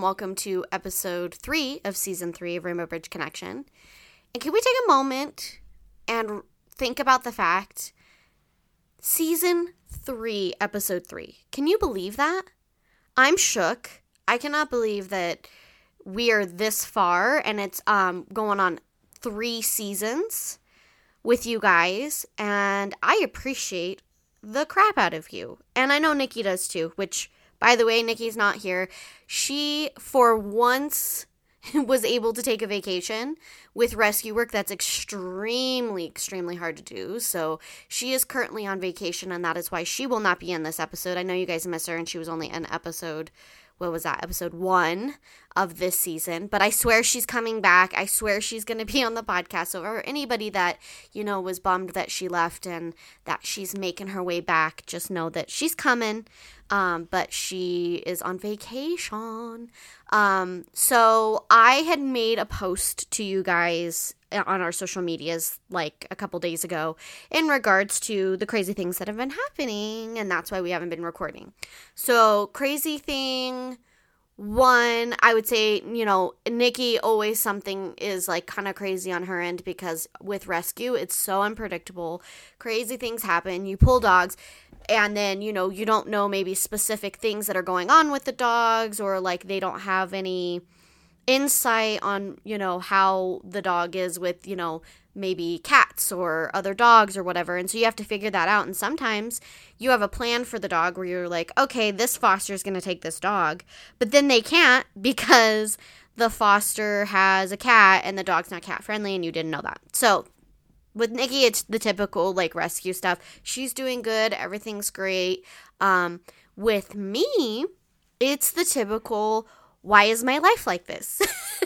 and welcome to episode 3 of season 3 of Rainbow Bridge Connection. And can we take a moment and think about the fact, season 3, episode 3. Can you believe that? I'm shook. I cannot believe that we are this far and it's going on 3 seasons with you guys, and I appreciate the crap out of you. And I know Nikki does too, which, by the way, Nikki's not here. She, for once, was able to take a vacation with rescue work. That's extremely, extremely hard to do. So she is currently on vacation, and that is why she will not be in this episode. I know you guys miss her, and she was only in episode 1 of this season, but I swear she's coming back. I swear she's going to be on the podcast. So for anybody that, was bummed that she left and that she's making her way back, just know that she's coming, but she is on vacation. So I had made a post to you guys on our social medias like a couple days ago in regards to the crazy things that have been happening, and that's why we haven't been recording. So crazy thing 1, I would say, Nikki, always something is like kind of crazy on her end because with rescue, it's so unpredictable. Crazy things happen. You pull dogs and then, you don't know maybe specific things that are going on with the dogs, or like they don't have any insight on, how the dog is with, maybe cats or other dogs or whatever. And so you have to figure that out. And sometimes you have a plan for the dog where you're like, okay, this foster is going to take this dog, but then they can't because the foster has a cat and the dog's not cat friendly and you didn't know that. So with Nikki, it's the typical like rescue stuff. She's doing good. Everything's great. With me, it's the typical, why is my life like this?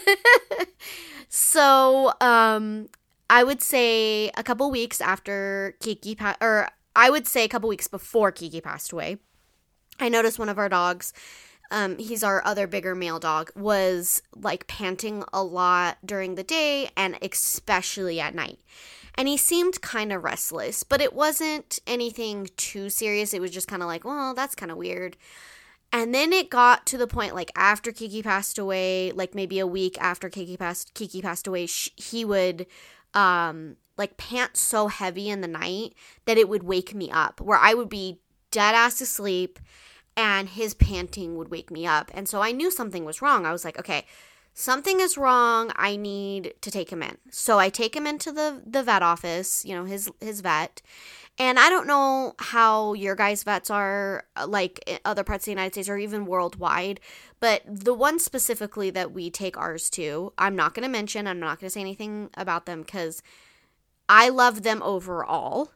So, I would say a couple weeks after Kiki I would say a couple weeks before Kiki passed away, I noticed one of our dogs, he's our other bigger male dog, was like panting a lot during the day and especially at night. And he seemed kind of restless, but it wasn't anything too serious. It was just kind of like, well, that's kind of weird. And then it got to the point, like, after Kiki passed away, like, maybe a week after Kiki passed away, he would, like, pant so heavy in the night that it would wake me up, where I would be dead-ass asleep, and his panting would wake me up. And so I knew something was wrong. I was like, okay, something is wrong. I need to take him in. So I take him into the vet office, his vet. And I don't know how your guys' vets are, like other parts of the United States or even worldwide, but the one specifically that we take ours to, I'm not going to mention, I'm not going to say anything about them because I love them overall.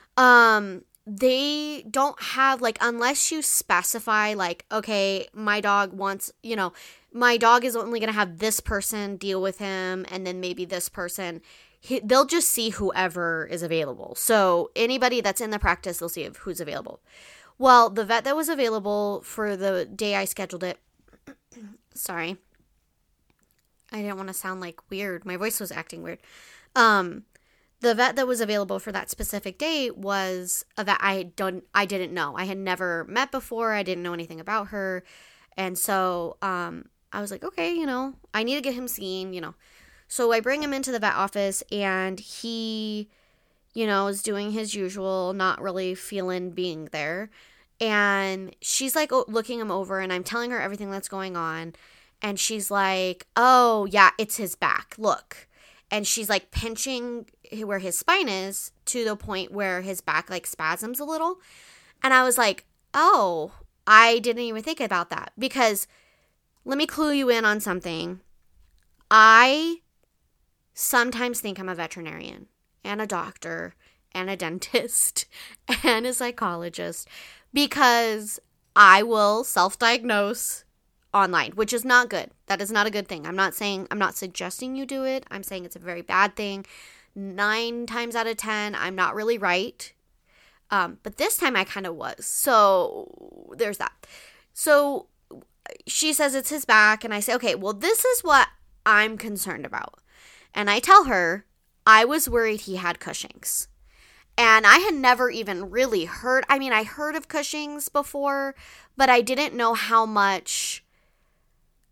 They don't have, like, unless you specify, like, okay, my dog wants, my dog is only going to have this person deal with him and then maybe this person. They'll just see whoever is available. So anybody that's in the practice, they'll see who's available. Well, the vet that was available for the day I scheduled it, sorry, I didn't want to sound like weird. My voice was acting weird. The vet that was available for that specific day was a vet I didn't know. I had never met before. I didn't know anything about her. And so I was like, okay, I need to get him seen, So I bring him into the vet office, and he, is doing his usual, not really feeling being there. And she's like looking him over, and I'm telling her everything that's going on. And she's like, oh, yeah, it's his back. Look. And she's like pinching where his spine is to the point where his back like spasms a little. And I was like, oh, I didn't even think about that. Because let me clue you in on something. I sometimes think I'm a veterinarian and a doctor and a dentist and a psychologist because I will self-diagnose online, which is not good. That is not a good thing. I'm not suggesting you do it. I'm saying it's a very bad thing. 9 times out of 10, I'm not really right. But this time I kind of was. So there's that. So she says it's his back, and I say, okay, well, this is what I'm concerned about. And I tell her I was worried he had Cushing's. And I had never even really heard, I heard of Cushing's before, but I didn't know how much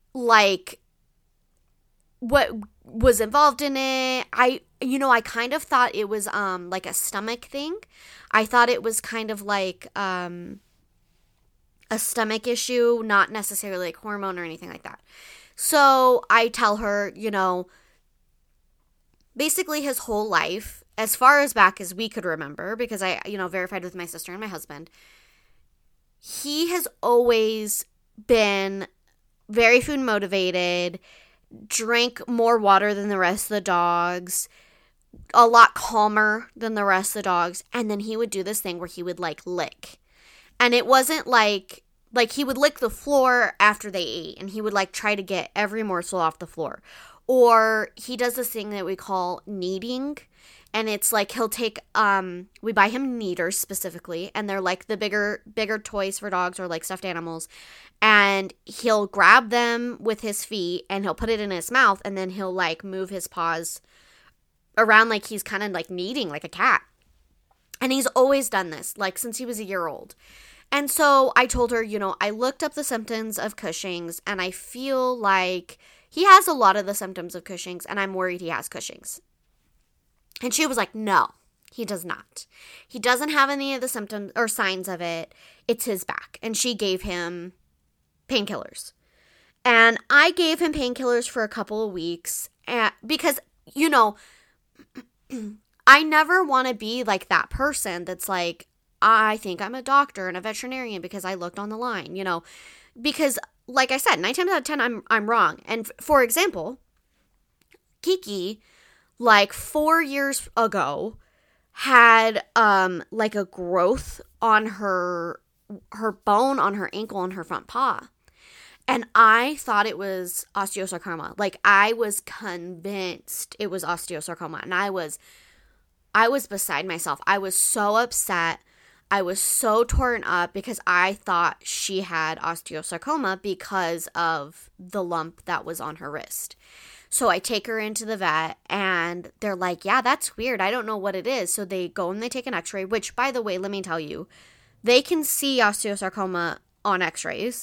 like what was involved in it. I kind of thought it was like a stomach thing. I thought it was kind of like a stomach issue, not necessarily like hormone or anything like that. So I tell her, basically his whole life, as far as back as we could remember, because I, verified with my sister and my husband, he has always been very food motivated, drank more water than the rest of the dogs, a lot calmer than the rest of the dogs, and then he would do this thing where he would like lick. And it wasn't like he would lick the floor after they ate, and he would like try to get every morsel off the floor. Or he does this thing that we call kneading, and it's like he'll take we buy him kneaders specifically, and they're like the bigger toys for dogs or like stuffed animals, and he'll grab them with his feet and he'll put it in his mouth, and then he'll like move his paws around like he's kind of like kneading like a cat. And he's always done this like since he was a year old. And so I told her, I looked up the symptoms of Cushing's, and I feel like he has a lot of the symptoms of Cushing's, and I'm worried he has Cushing's. And she was like, no, he does not. He doesn't have any of the symptoms or signs of it. It's his back. And she gave him painkillers. And I gave him painkillers for a couple of weeks because, I never want to be like that person that's like, I think I'm a doctor and a veterinarian because I looked on the line, because like I said, 9 times out of 10, I'm wrong. And for example, Kiki, like 4 years ago, had like a growth on her bone on her ankle on her front paw. And I thought it was osteosarcoma. Like I was convinced it was osteosarcoma, and I was beside myself. I was so upset. I was so torn up because I thought she had osteosarcoma because of the lump that was on her wrist. So I take her into the vet, and they're like, yeah, that's weird. I don't know what it is. So they go and they take an x-ray, which, by the way, let me tell you, they can see osteosarcoma on x-rays.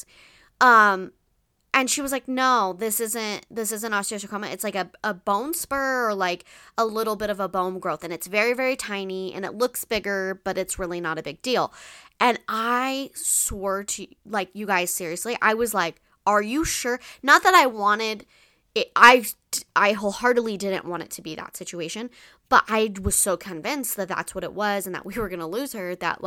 And she was like, no, this isn't osteosarcoma. It's like a bone spur or like a little bit of a bone growth. And it's very, very tiny, and it looks bigger, but it's really not a big deal. And I swore to, like, you guys, seriously, I was like, are you sure? Not that I wanted it. I wholeheartedly didn't want it to be that situation, but I was so convinced that that's what it was and that we were going to lose her that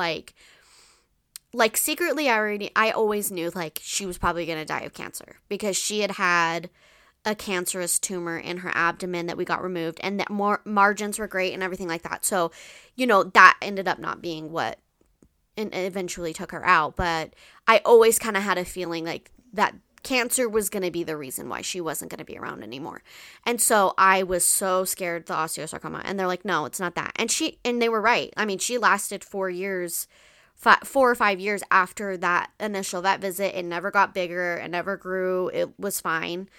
like secretly I always knew like she was probably going to die of cancer because she had a cancerous tumor in her abdomen that we got removed, and that margins were great and everything like that. So, that ended up not being what eventually took her out. But I always kind of had a feeling like that cancer was going to be the reason why she wasn't going to be around anymore. And so I was so scared the osteosarcoma, and they're like, no, it's not that. And they were right. I mean, she lasted 4 years 4 or 5 years after that initial vet visit. It never got bigger. It never grew. It was fine.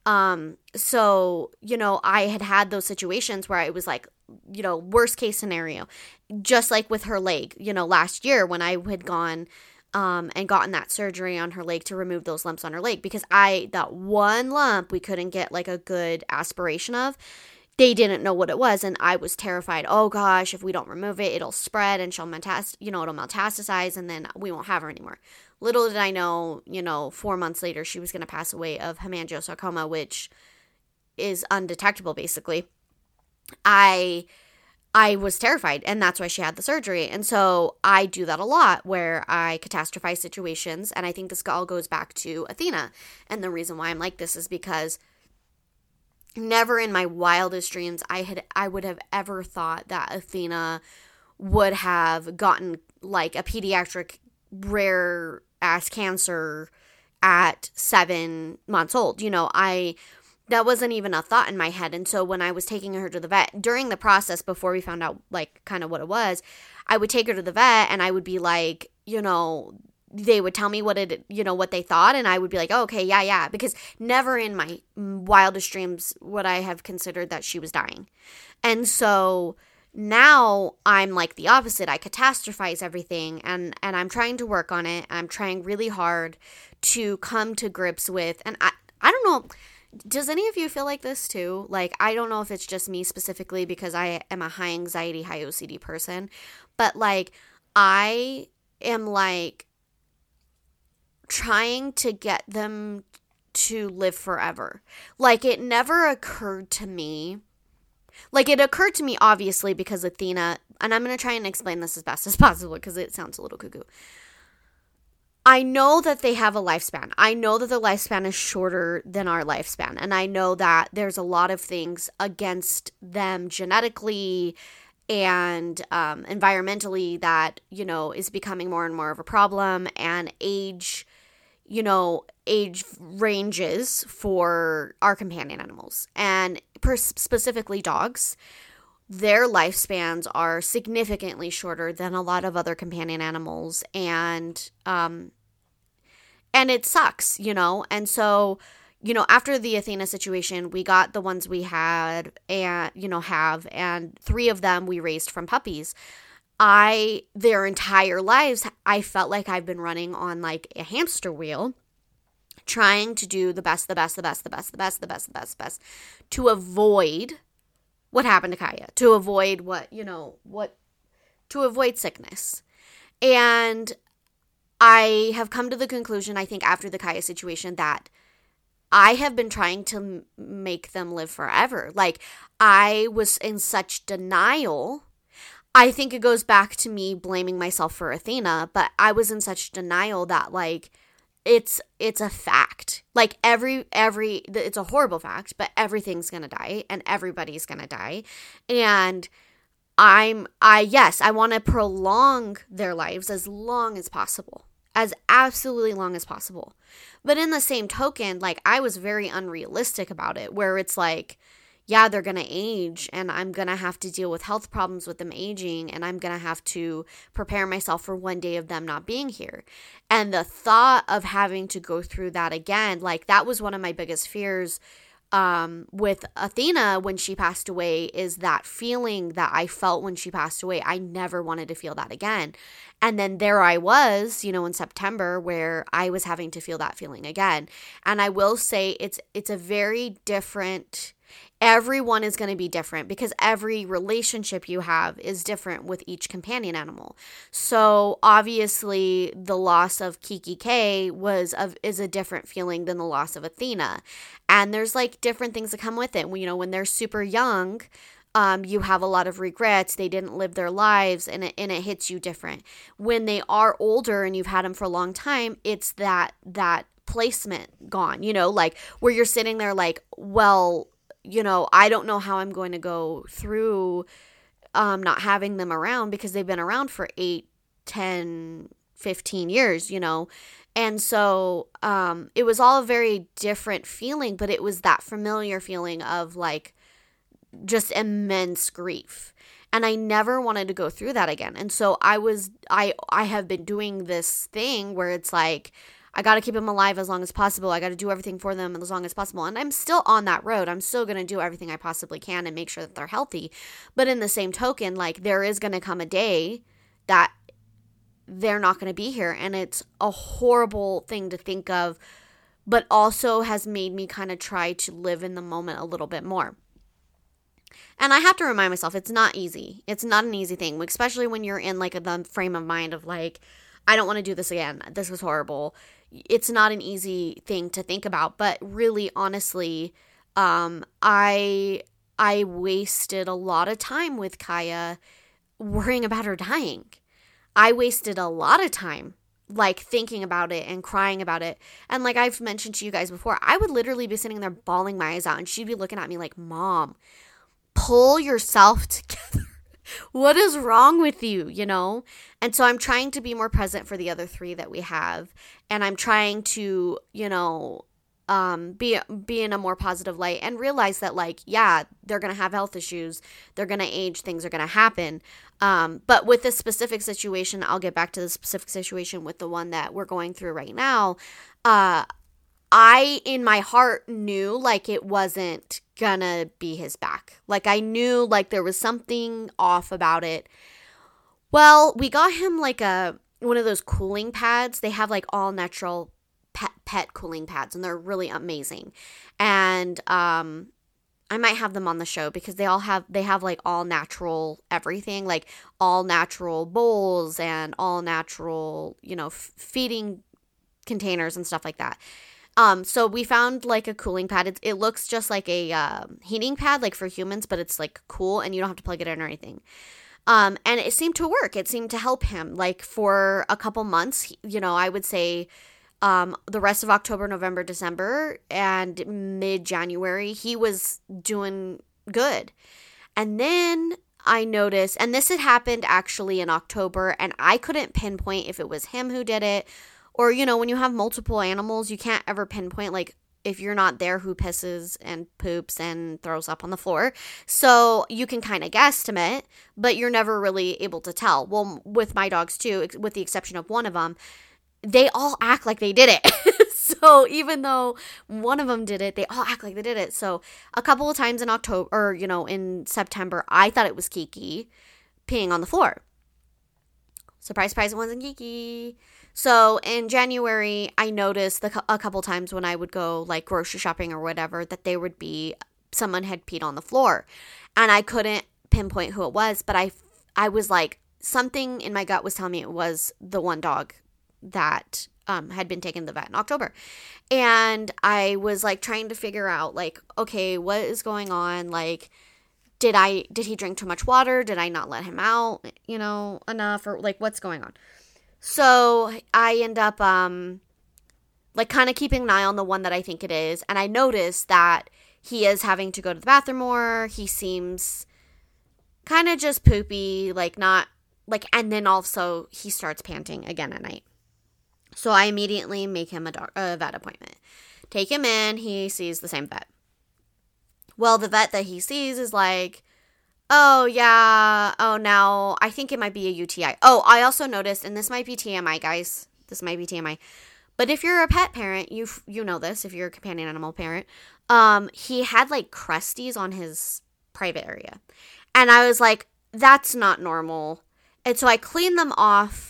So, I had those situations where I was like, worst case scenario, just like with her leg, last year when I had gone, and gotten that surgery on her leg to remove those lumps on her leg, because that one lump we couldn't get like a good aspiration of. They didn't know what it was, and I was terrified. Oh gosh, if we don't remove it, it'll spread and it'll metastasize, and then we won't have her anymore. Little did I know, 4 months later, she was going to pass away of hemangiosarcoma, which is undetectable, basically. I was terrified, and that's why she had the surgery. And so I do that a lot, where I catastrophize situations, and I think this all goes back to Athena. And the reason why I'm like this is because never in my wildest dreams I would have ever thought that Athena would have gotten like a pediatric rare ass cancer at 7 months old. That wasn't even a thought in my head. And so when I was taking her to the vet during the process, before we found out like kind of what it was, I would take her to the vet, and I would be like, they would tell me what they thought, and I would be like, oh, okay, yeah, because never in my wildest dreams would I have considered that she was dying. And so now I'm like the opposite. I catastrophize everything, and I'm trying to work on it. I'm trying really hard to come to grips with, and I don't know. Does any of you feel like this too? Like, I don't know if it's just me specifically because I am a high anxiety, high OCD person, but like, I am like trying to get them to live forever. Like, it never occurred to me. Like, it occurred to me, obviously, because Athena, and I'm going to try and explain this as best as possible because it sounds a little cuckoo. I know that they have a lifespan. I know that the lifespan is shorter than our lifespan. And I know that there's a lot of things against them genetically and environmentally that, you know, is becoming more and more of a problem. And age ranges for our companion animals. And specifically dogs, their lifespans are significantly shorter than a lot of other companion animals, and it sucks, you know. And so, you know, after the Athena situation, we got the ones we had and, you know, and 3 of them we raised from puppies. Their entire lives, I felt like I've been running on like a hamster wheel, trying to do the best to avoid what happened to Kaya, to avoid to avoid sickness. And I have come to the conclusion, I think, after the Kaya situation, that I have been trying to make them live forever. Like, I was in such denial. I think it goes back to me blaming myself for Athena, but I was in such denial that, like, it's a fact. Like, it's a horrible fact, but everything's gonna die and everybody's gonna die. And I want to prolong their lives as long as possible, as absolutely long as possible. But in the same token, like, I was very unrealistic about it, where it's like, yeah, they're going to age and I'm going to have to deal with health problems with them aging, and I'm going to have to prepare myself for one day of them not being here. And the thought of having to go through that again, like, that was one of my biggest fears with Athena when she passed away, is that feeling that I felt when she passed away. I never wanted to feel that again. And then there I was, you know, in September, where I was having to feel that feeling again. And I will say it's a very different, everyone is going to be different because every relationship you have is different with each companion animal. So obviously the loss of Kiki K is a different feeling than the loss of Athena. And there's like different things that come with it. When they're super young, you have a lot of regrets. They didn't live their lives, and it hits you different. When they are older and you've had them for a long time, it's that placement gone, you know, like where you're sitting there like, well, you know, I don't know how I'm going to go through not having them around because they've been around for 8, 10, 15 years, you know. And so it was all a very different feeling, but it was that familiar feeling of like just immense grief. And I never wanted to go through that again. And so I have been doing this thing where it's like, I got to keep them alive as long as possible. I got to do everything for them as long as possible. And I'm still on that road. I'm still going to do everything I possibly can and make sure that they're healthy. But in the same token, like, there is going to come a day that they're not going to be here. And it's a horrible thing to think of, but also has made me kind of try to live in the moment a little bit more. And I have to remind myself, it's not easy. It's not an easy thing, especially when you're in like the frame of mind of like, I don't want to do this again. This was horrible. It's not an easy thing to think about, but really, honestly, I wasted a lot of time with Kaya worrying about her dying. I wasted a lot of time like thinking about it and crying about it. And like I've mentioned to you guys before, I would literally be sitting there bawling my eyes out, and she'd be looking at me like, Mom, pull yourself together. What is wrong with you, you know? And so I'm trying to be more present for the other 3 that we have. And I'm trying to, you know, be in a more positive light and realize that, like, yeah, they're going to have health issues. They're going to age. Things are going to happen. But with this specific situation, I'll get back to the specific situation with the one that we're going through right now. I, in my heart, knew like it wasn't gonna be his back. Like, I knew like there was something off about it. Well, we got him like one of those cooling pads. They have like all natural pet cooling pads, and they're really amazing. And I might have them on the show because they have like all natural everything, like all natural bowls and all natural, feeding containers and stuff like that. So we found like a cooling pad. It looks just like a heating pad, like for humans, but it's like cool and you don't have to plug it in or anything. And it seemed to work. It seemed to help him. Like for a couple months, I would say the rest of October, November, December, and mid-January, he was doing good. And then I noticed, and this had happened actually in October, and I couldn't pinpoint if it was him who did it, or, when you have multiple animals, you can't ever pinpoint, like, if you're not there, who pisses and poops and throws up on the floor. So you can kind of guesstimate, but you're never really able to tell. Well, with my dogs too, with the exception of one of them, they all act like they did it. So even though one of them did it, they all act like they did it. So a couple of times in October, or, in September, I thought it was Kiki peeing on the floor. Surprise, surprise, it wasn't Kiki. So in January, I noticed a couple times when I would go like grocery shopping or whatever, that there would be someone had peed on the floor, and I couldn't pinpoint who it was, but I was like, something in my gut was telling me it was the one dog that had been taken to the vet in October. And I was like trying to figure out like, okay, what is going on? Like, did he drink too much water? Did I not let him out, enough, or like what's going on? So I end up like kind of keeping an eye on the one that I think it is. And I noticed that he is having to go to the bathroom more. He seems kind of just poopy, like not like, and then also he starts panting again at night. So I immediately make him a vet appointment. Take him in, he sees the same vet. Well, the vet that he sees is like, oh, yeah, oh, now I think it might be a UTI. Oh, I also noticed, and this might be TMI, guys. This might be TMI. But if you're a pet parent, you know this, if you're a companion animal parent, he had like crusties on his private area. And I was like, that's not normal. And so I cleaned them off.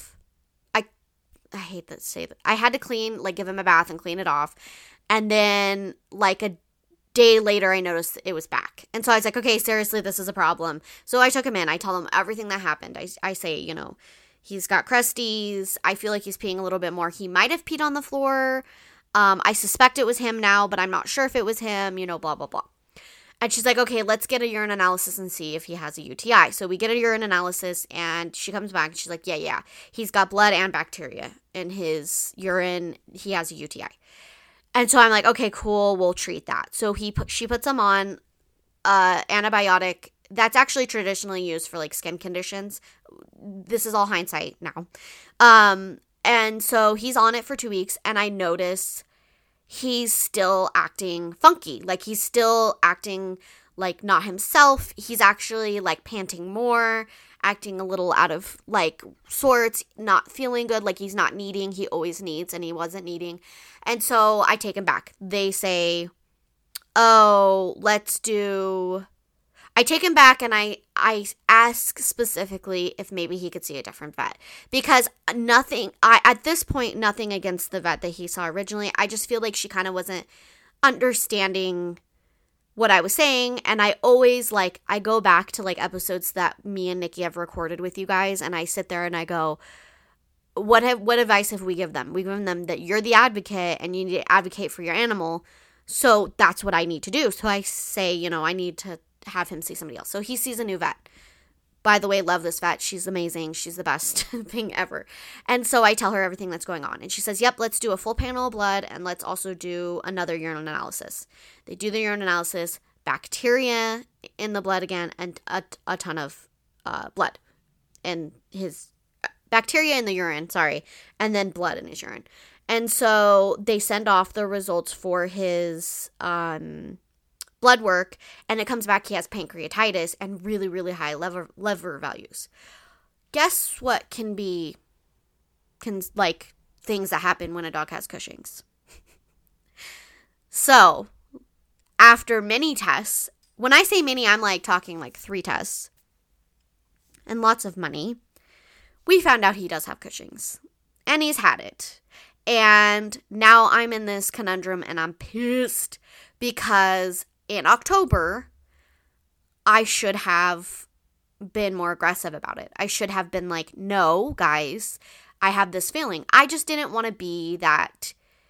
I hate to say that. I had to give him a bath and clean it off. And then like a day later, I noticed it was back. And so I was like, okay, seriously, this is a problem. So I took him in. I tell him everything that happened. I say, he's got crusties. I feel like he's peeing a little bit more. He might have peed on the floor. I suspect it was him now, but I'm not sure if it was him, blah, blah, blah. And she's like, okay, let's get a urine analysis and see if he has a UTI. So we get a urine analysis, and she comes back and she's like, yeah, he's got blood and bacteria in his urine. He has a UTI. And so I'm like, okay, cool, we'll treat that. So she puts him on antibiotic that's actually traditionally used for like skin conditions. This is all hindsight now. And so he's on it for 2 weeks, and I notice he's still acting funky. Like he's still acting like not himself. He's actually like panting more, acting a little out of like sorts, not feeling good, like he's not needing. He always needs, and he wasn't needing. And so I take him back. They say, oh, I take him back, and I ask specifically if maybe he could see a different vet, because at this point, nothing against the vet that he saw originally. I just feel like she kind of wasn't understanding what I was saying. And I always I go back to like episodes that me and Nikki have recorded with you guys, and I sit there and I go, what advice have we given them? We give them that you're the advocate and you need to advocate for your animal. So that's what I need to do. So I say, I need to have him see somebody else. So he sees a new vet. By the way, love this vet. She's amazing. She's the best thing ever. And so I tell her everything that's going on. And she says, yep, let's do a full panel of blood, and let's also do another urine analysis. They do the urine analysis, bacteria in the blood again, and a ton of blood in his bacteria in the urine, and then blood in his urine. And so they send off the results for his blood work, and it comes back he has pancreatitis and really, really high liver values. Guess what can things that happen when a dog has Cushing's? So, after many tests, when I say many, I'm talking 3 tests and lots of money, we found out he does have Cushing's, and he's had it. And now I'm in this conundrum and I'm pissed because in October, I should have been more aggressive about it. I should have been like, no, guys, I have this feeling. I just didn't want to be that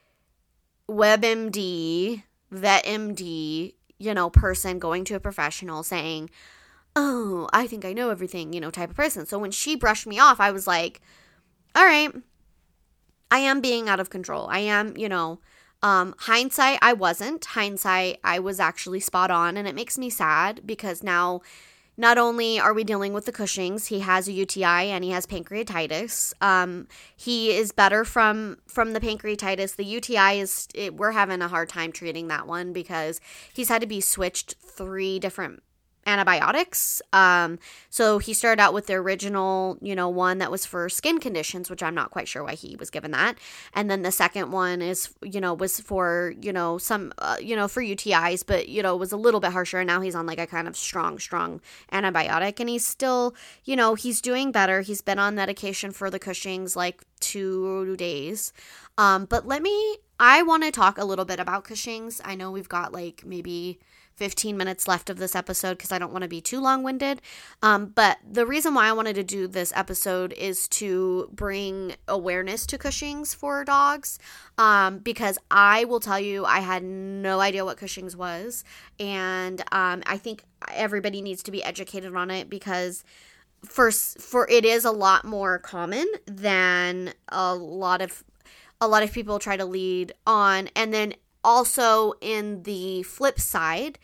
WebMD, VetMD, person going to a professional saying, oh, I think I know everything, type of person. So when she brushed me off, I was like, all right, I am being out of control. I am, hindsight, I wasn't. Hindsight, I was actually spot on. And it makes me sad because now not only are we dealing with the Cushing's, he has a UTI and he has pancreatitis. He is better from the pancreatitis. The UTI we're having a hard time treating that one because he's had to be switched 3 different antibiotics. So he started out with the original, one that was for skin conditions, which I'm not quite sure why he was given that. And then the second one was for, some, for UTIs, but, was a little bit harsher. And now he's on like a kind of strong antibiotic. And he's still, he's doing better. He's been on medication for the Cushing's like 2 days. But I want to talk a little bit about Cushing's. I know we've got like maybe 15 minutes left of this episode because I don't want to be too long-winded. But the reason why I wanted to do this episode is to bring awareness to Cushing's for dogs. Because I will tell you, I had no idea what Cushing's was. And I think everybody needs to be educated on it because for it is a lot more common than a lot of people try to lead on. And then also, in the flip side,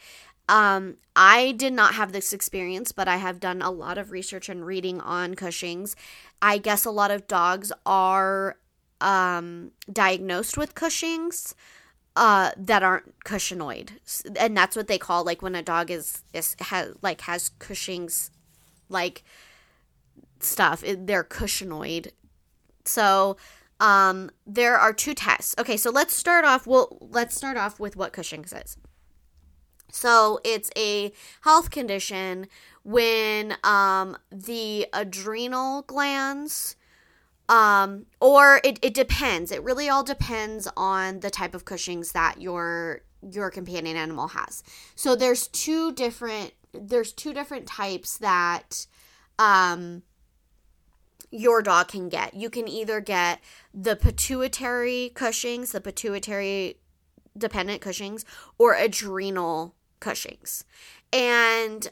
I did not have this experience, but I have done a lot of research and reading on Cushing's. I guess a lot of dogs are diagnosed with Cushing's that aren't Cushingoid, and that's what they call like when a dog has Cushing's like stuff. They're Cushingoid. So. There are 2 tests. Okay, so let's start off with what Cushing's is. So it's a health condition when the adrenal glands, or it depends. It really all depends on the type of Cushing's that your companion animal has. So there's two different types that your dog can get. You can either get the pituitary Cushing's, the pituitary dependent Cushing's, or adrenal Cushing's. And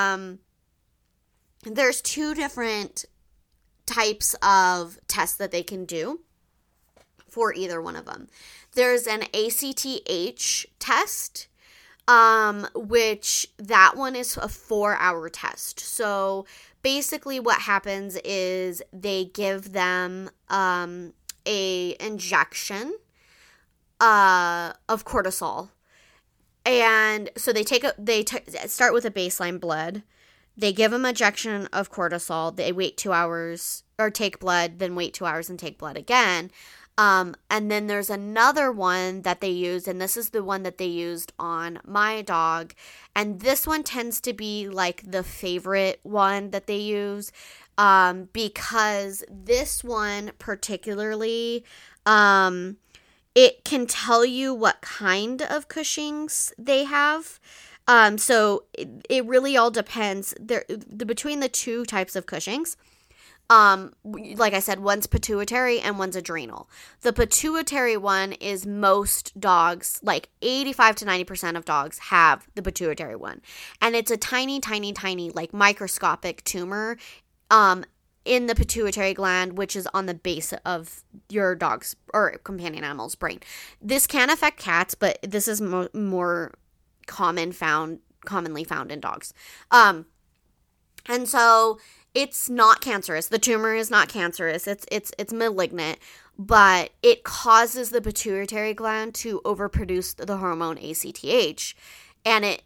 there's 2 different types of tests that they can do for either one of them. There's an ACTH test, which that one is a 4-hour test. So basically what happens is they give them a injection of cortisol. And so they start with a baseline blood. They give them injection of cortisol. They wait 2 hours or take blood, then wait 2 hours and take blood again. And then there's another one that they use, and this is the one that they used on my dog. And this one tends to be like the favorite one that they use, because this one particularly, it can tell you what kind of Cushing's they have. So it really all depends. Between the 2 types of Cushing's, like I said, one's pituitary and one's adrenal. The pituitary one is most dogs, like 85 to 90% of dogs have the pituitary one. And it's a tiny, tiny, tiny, like microscopic tumor in the pituitary gland, which is on the base of your dog's or companion animal's brain. This can affect cats, but this is more commonly found in dogs. And so it's not cancerous. The tumor is not cancerous. It's malignant, but it causes the pituitary gland to overproduce the hormone ACTH, and it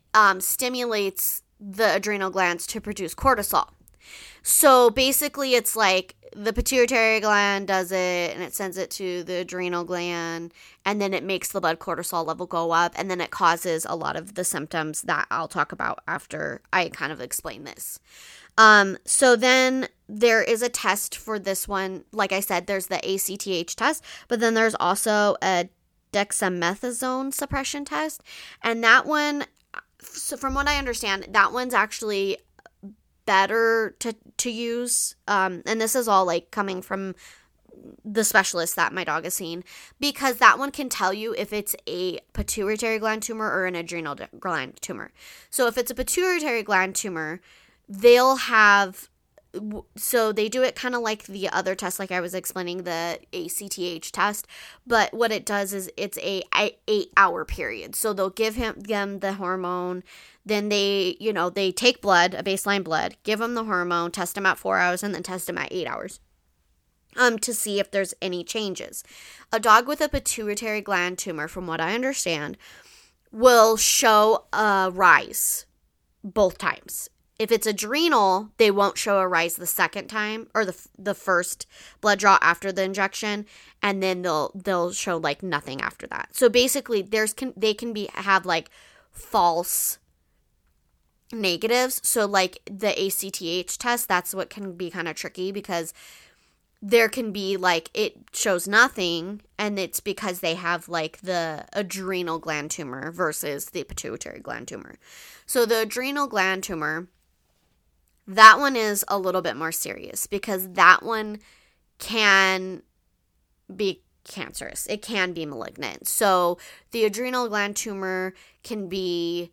stimulates the adrenal glands to produce cortisol. So basically, it's like the pituitary gland does it, and it sends it to the adrenal gland, and then it makes the blood cortisol level go up, and then it causes a lot of the symptoms that I'll talk about after I kind of explain this. So then there is a test for this one. Like I said, there's the ACTH test, but then there's also a dexamethasone suppression test, and that one, so from what I understand, that one's actually better to use, and this is all like coming from the specialist that my dog has seen, because that one can tell you if it's a pituitary gland tumor or an adrenal gland tumor. So if it's a pituitary gland tumor, they'll have, so they do it kind of like the other test, like I was explaining, the ACTH test, but what it does is it's a 8-hour period. So they'll give them the hormone, then they take blood, a baseline blood, give them the hormone, test them at 4 hours, and then test them at 8 hours to see if there's any changes. A dog with a pituitary gland tumor, from what I understand, will show a rise both times. If it's adrenal, they won't show a rise the second time, or the first blood draw after the injection, and then they'll show like nothing after that. So basically, they can have like false negatives. So like the ACTH test, that's what can be kind of tricky, because there can be like it shows nothing, and it's because they have like the adrenal gland tumor versus the pituitary gland tumor. So the adrenal gland tumor, that one is a little bit more serious, because that one can be cancerous. It can be malignant. So the adrenal gland tumor can be,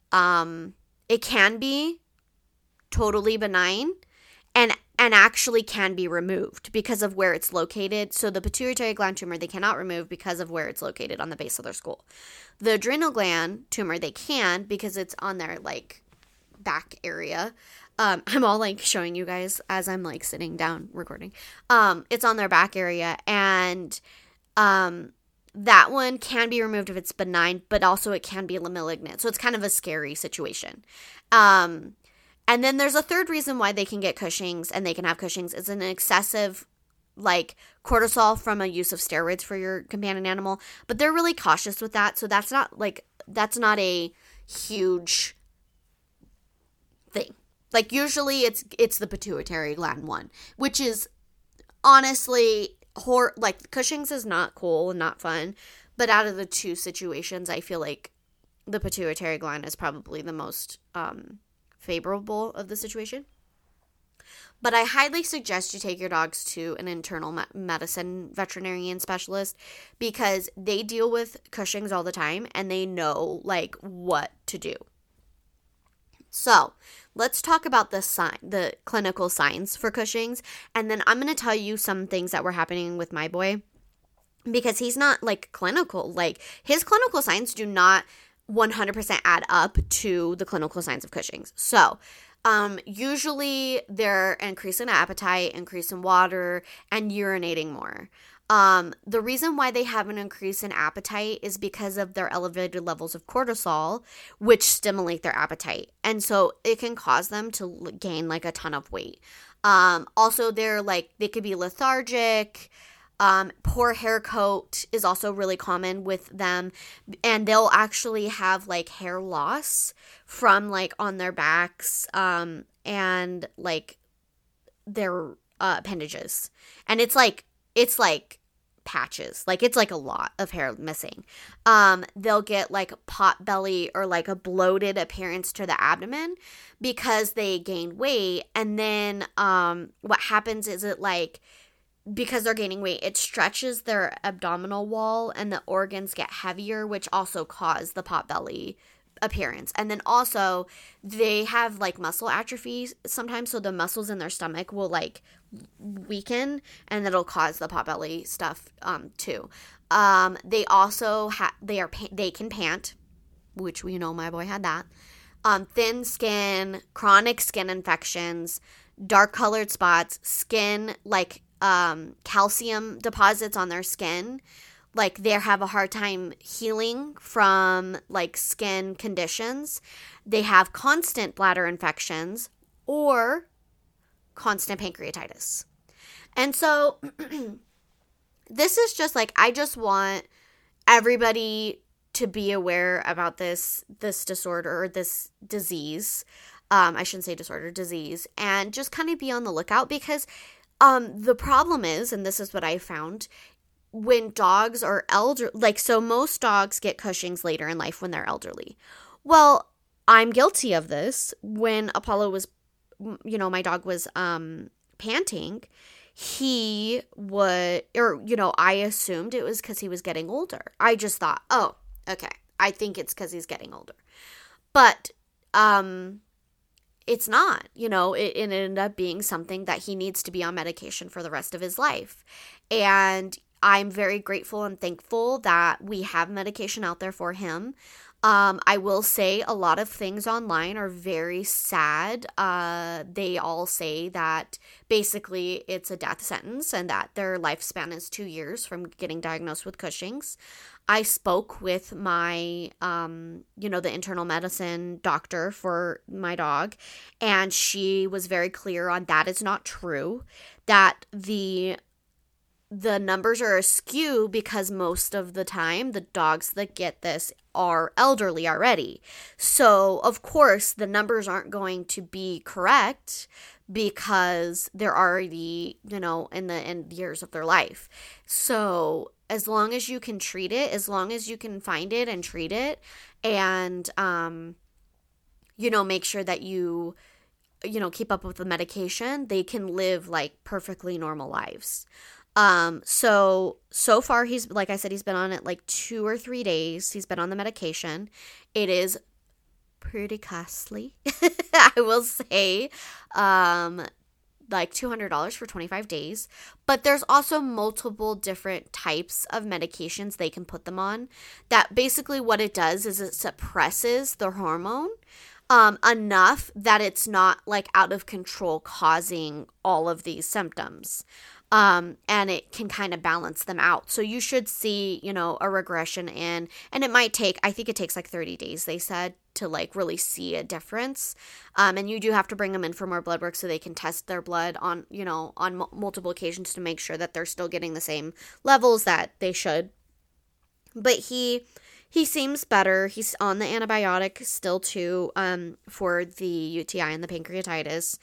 it can be totally benign and actually can be removed because of where it's located. So the pituitary gland tumor, they cannot remove because of where it's located on the base of their skull. The adrenal gland tumor, they can, because it's on their like back area. I'm all like showing you guys as I'm like sitting down recording. It's on their back area, and that one can be removed if it's benign, but also it can be malignant. So it's kind of a scary situation. And then there's a third reason why they can get Cushing's, and they can have Cushing's, is an excessive like cortisol from a use of steroids for your companion animal, but they're really cautious with that. So that's not a huge thing. Like usually it's the pituitary gland one, which is honestly like Cushing's is not cool and not fun, but out of the two situations, I feel like the pituitary gland is probably the most favorable of the situation. But I highly suggest you take your dogs to an internal medicine veterinarian specialist, because they deal with Cushing's all the time and they know like what to do. So let's talk about the clinical signs for Cushing's, and then I'm going to tell you some things that were happening with my boy, because he's not like clinical. Like his clinical signs do not 100% add up to the clinical signs of Cushing's. So usually they're increase in appetite, increase in water, and urinating more. The reason why they have an increase in appetite is because of their elevated levels of cortisol, which stimulate their appetite. And so it can cause them to gain like a ton of weight. Also, they could be lethargic. Poor hair coat is also really common with them. And they'll actually have like hair loss from like on their backs, and like their appendages. And it's like patches, like it's like a lot of hair missing. They'll get like pot belly or like a bloated appearance to the abdomen because they gain weight. And then what happens is because they're gaining weight, it stretches their abdominal wall and the organs get heavier, which also cause the pot belly appearance. And then also they have like muscle atrophy sometimes, so the muscles in their stomach will like weaken, and that'll cause the pot belly stuff too. They also they can pant, which we know my boy had that. Thin skin, chronic skin infections, dark colored spots, skin like calcium deposits on their skin. Like they have a hard time healing from like skin conditions. They have constant bladder infections or constant pancreatitis. And so this is just like, I just want everybody to be aware about this disorder, this disease. I shouldn't say disorder, disease, and just kind of be on the lookout, because the problem is, and this is what I found, when dogs are elder, like, so most dogs get Cushing's later in life when they're elderly. Well, I'm guilty of this. When Apollo was, my dog was panting, he would, or, I assumed it was because he was getting older. I just thought, oh, okay, I think it's because he's getting older. But it's not, it ended up being something that he needs to be on medication for the rest of his life. And I'm very grateful and thankful that we have medication out there for him. I will say a lot of things online are very sad. They all say that basically it's a death sentence and that their lifespan is 2 years from getting diagnosed with Cushing's. I spoke with my, the internal medicine doctor for my dog, and she was very clear on that is not true, that the numbers are askew because most of the time the dogs that get this are elderly already. So, of course, the numbers aren't going to be correct because they're already, in the end years of their life. So, as long as you can treat it, as long as you can find it and treat it, and, make sure that you keep up with the medication, they can live like perfectly normal lives. So far he's, like I said, he's been on it like 2 or 3 days. He's been on the medication. It is pretty costly. I will say, like $200 for 25 days, but there's also multiple different types of medications they can put them on, that basically what it does is it suppresses the hormone enough that it's not like out of control causing all of these symptoms. And it can kind of balance them out. So you should see, a regression and it might take, I think it takes like 30 days, they said, to like really see a difference. And you do have to bring them in for more blood work so they can test their blood on, on multiple occasions to make sure that they're still getting the same levels that they should. But he seems better. He's on the antibiotic still too, for the UTI and the pancreatitis.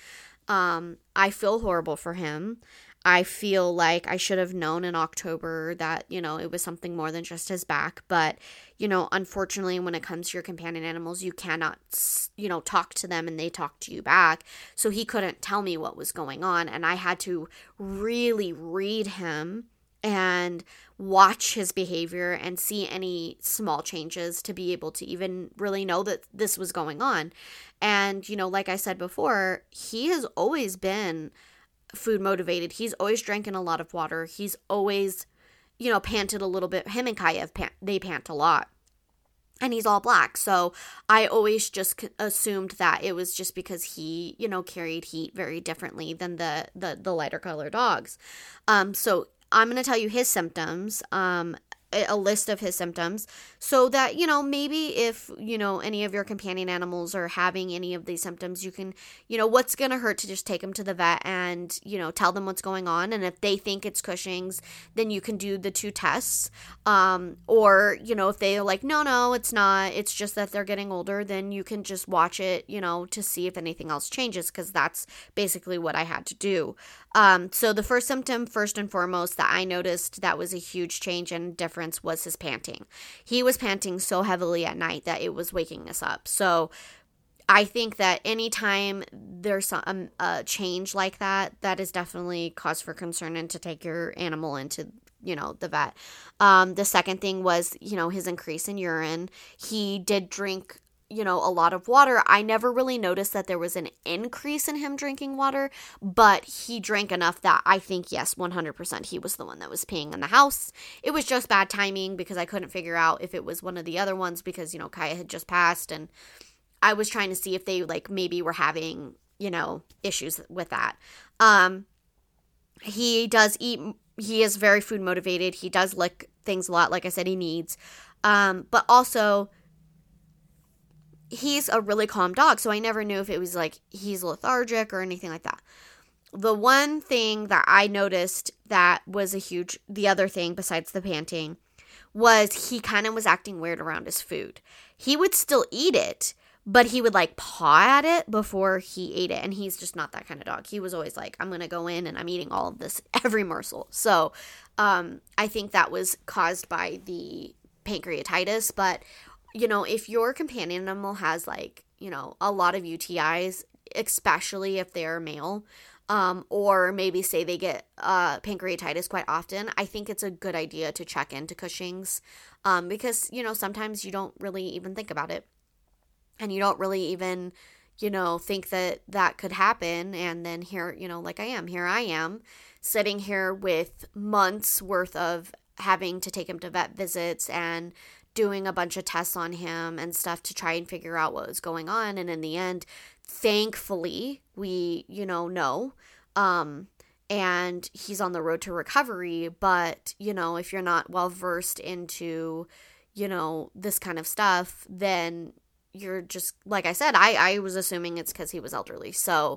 I feel horrible for him. I feel like I should have known in October that, it was something more than just his back. But, unfortunately, when it comes to your companion animals, you cannot, talk to them and they talk to you back. So he couldn't tell me what was going on. And I had to really read him and watch his behavior and see any small changes to be able to even really know that this was going on. And, like I said before, he has always been food motivated. He's always drinking a lot of water. He's always, panted a little bit. Him and Kaya, they pant a lot. And he's all black. So I always just assumed that it was just because he, carried heat very differently than the lighter color dogs. So I'm going to tell you his symptoms, a list of his symptoms, so that, maybe if, any of your companion animals are having any of these symptoms, you can, what's going to hurt to just take them to the vet and, tell them what's going on. And if they think it's Cushing's, then you can do the 2 tests. Or, if they're like, no, it's not, it's just that they're getting older, then you can just watch it, to see if anything else changes, because that's basically what I had to do. So the first symptom, first and foremost, that I noticed that was a huge change and difference was his panting. He was panting so heavily at night that it was waking us up. So I think that anytime there's a change like that, that is definitely cause for concern and to take your animal into, the vet. The second thing was, his increase in urine. He did drink a lot of water. I never really noticed that there was an increase in him drinking water, but he drank enough that I think, yes, 100% he was the one that was peeing in the house. It was just bad timing because I couldn't figure out if it was one of the other ones because, Kaya had just passed and I was trying to see if they like maybe were having, issues with that. He does eat, he is very food motivated. He does lick things a lot, like I said, he needs. But also, he's a really calm dog, so I never knew if it was like he's lethargic or anything like that. the one thing that I noticed that was the other thing besides the panting was he kind of was acting weird around his food. He would still eat it, but he would like paw at it before he ate it. And he's just not that kind of dog. He was always like, I'm going to go in and I'm eating all of this, every morsel. So I think that was caused by the pancreatitis. But, if your companion animal has like, a lot of UTIs, especially if they're male, or maybe say they get pancreatitis quite often, I think it's a good idea to check into Cushing's because, sometimes you don't really even think about it. And you don't really even, think that could happen. And then here, here I am sitting here with months worth of having to take him to vet visits and doing a bunch of tests on him and stuff to try and figure out what was going on. And in the end, thankfully, we, know. And he's on the road to recovery. But, if you're not well versed into, this kind of stuff, then you're just, like I said, I was assuming it's because he was elderly. So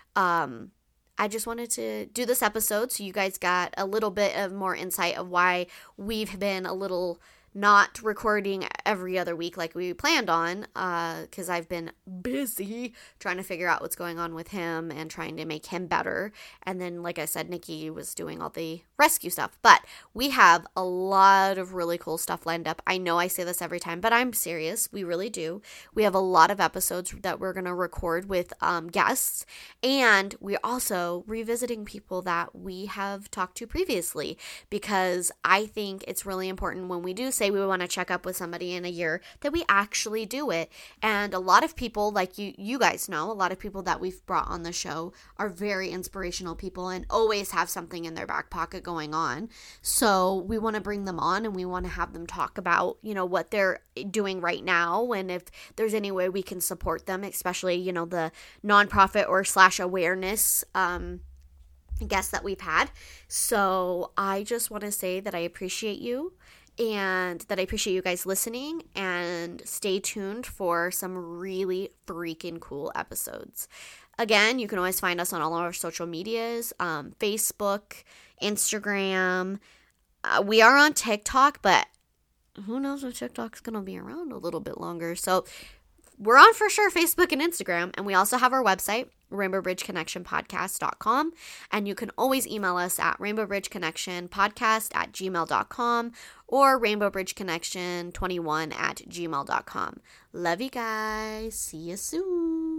I just wanted to do this episode so you guys got a little bit of more insight of why we've been a little not recording every other week like we planned on, because I've been busy trying to figure out what's going on with him and trying to make him better. And then, like I said, Nikki was doing all the rescue stuff. But we have a lot of really cool stuff lined up. I know I say this every time, but I'm serious. We really do. We have a lot of episodes that we're going to record with guests. And we're also revisiting people that we have talked to previously, because I think it's really important when we do say we want to check up with somebody in a year that we actually do it. And a lot of people, like you guys know, a lot of people that we've brought on the show are very inspirational people and always have something in their back pocket going on. So we want to bring them on and we want to have them talk about, what they're doing right now, and if there's any way we can support them, especially, the nonprofit or / awareness guests that we've had. So I just want to say that I appreciate you, and that I appreciate you guys listening, and stay tuned for some really freaking cool episodes. Again, you can always find us on all our social medias, Facebook, Instagram. We are on TikTok, but who knows if TikTok's going to be around a little bit longer. So we're on for sure Facebook and Instagram, and we also have our website, rainbowbridgeconnectionpodcast.com, and you can always email us at rainbowbridgeconnectionpodcast@gmail.com or rainbowbridgeconnection21@gmail.com. Love you guys. See you soon.